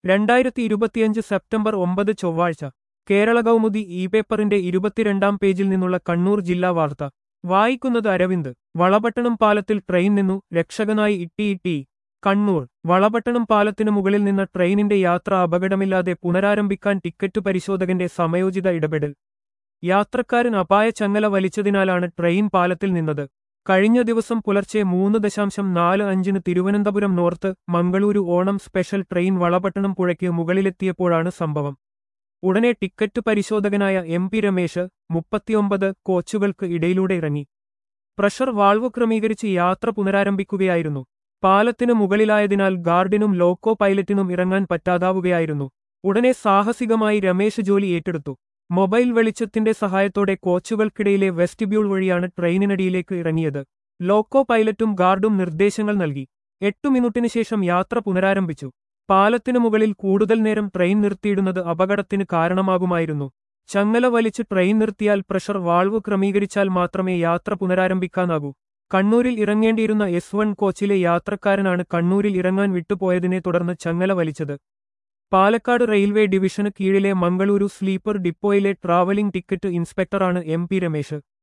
2025 September 9 ചൊവ്വാഴ്ച Kerala Kaumudi E പേപ്പറിന്റെ 22-ാം പേജിൽ നിന്നുള്ള കണ്ണൂർ ജില്ലാ വാർത്ത വായിക്കുന്നത് അരവിന്ദ്. വളപട്ടണം പാലത്തിൽ ട്രെയിൻ നിന്നു, രക്ഷകനായി ഇട്ടി. കണ്ണൂർ. വളപട്ടണം പാലത്തിനു മുകളിൽ നിന്ന ട്രെയിനിന്റെ യാത്ര അപകടമില്ലാതെ പുനരാരംഭിക്കാൻ ടിക്കറ്റു പരിശോധകന്റെ സമയോചിത ഇടപെടൽ. യാത്രക്കാരൻ അപായ ചങ്ങല വലിച്ചതിനാലാണ് ട്രെയിൻ പാലത്തിൽ നിന്നത്. കഴിഞ്ഞ ദിവസം പുലർച്ചെ 3:45 Thiruvananthapuram north Mangaluru Onam special train Valapattanam പുഴയ്ക്ക് മുകളിലെത്തിയപ്പോഴാണ് സംഭവം. ഉടനെ ടിക്കറ്റ് പരിശോധകനായ MP രമേശ് 39 കോച്ചുകൾക്ക് ഇടയിലൂടെ ഇറങ്ങി. പ്രഷർ വാൾവ് ക്രമീകരിച്ച് യാത്ര പുനരാരംഭിക്കുകയായിരുന്നു. പാലത്തിനു മുകളിലായതിനാൽ ഗാർഡിനും ലോക്കോ പൈലറ്റിനും ഇറങ്ങാൻ പറ്റാതാവുകയായിരുന്നു. ഉടനെ സാഹസികമായി രമേശ് ജോലി ഏറ്റെടുത്തു. മൊബൈൽ വെളിച്ചത്തിന്റെ സഹായത്തോടെ കോച്ചുകൾക്കിടയിലെ വെസ്റ്റിബ്യൂൾ വഴിയാണ് ട്രെയിനിനടിയിലേക്ക് ഇറങ്ങിയത്. ലോക്കോ പൈലറ്റും ഗാർഡും നിർദ്ദേശങ്ങൾ നൽകി. 8 മിനിറ്റിന് ശേഷം യാത്ര പുനരാരംഭിച്ചു. പാലത്തിനു മുകളിൽ കൂടുതൽ നേരം ട്രെയിൻ നിർത്തിയിടുന്നത് അപകടത്തിന് കാരണമാകുമായിരുന്നു. ചങ്ങല വലിച്ച് ട്രെയിൻ നിർത്തിയാൽ പ്രഷർ വാൾവ് ക്രമീകരിച്ചാൽ മാത്രമേ യാത്ര പുനരാരംഭിക്കാനാകൂ. കണ്ണൂരിൽ ഇറങ്ങേണ്ടിയിരുന്ന S1 കോച്ചിലെ യാത്രക്കാരനാണ് കണ്ണൂരിൽ ഇറങ്ങാൻ വിട്ടുപോയതിനെ തുടർന്ന് ചങ്ങല വലിച്ചത്. പാലക്കാട് റെയിൽവേ ഡിവിഷന് കീഴിലെ മംഗളൂരു സ്ലീപ്പർ ഡിപ്പോയിലെ ട്രാവലിംഗ് ടിക്കറ്റ് ഇൻസ്പെക്ടറാണ് MP രമേശ്.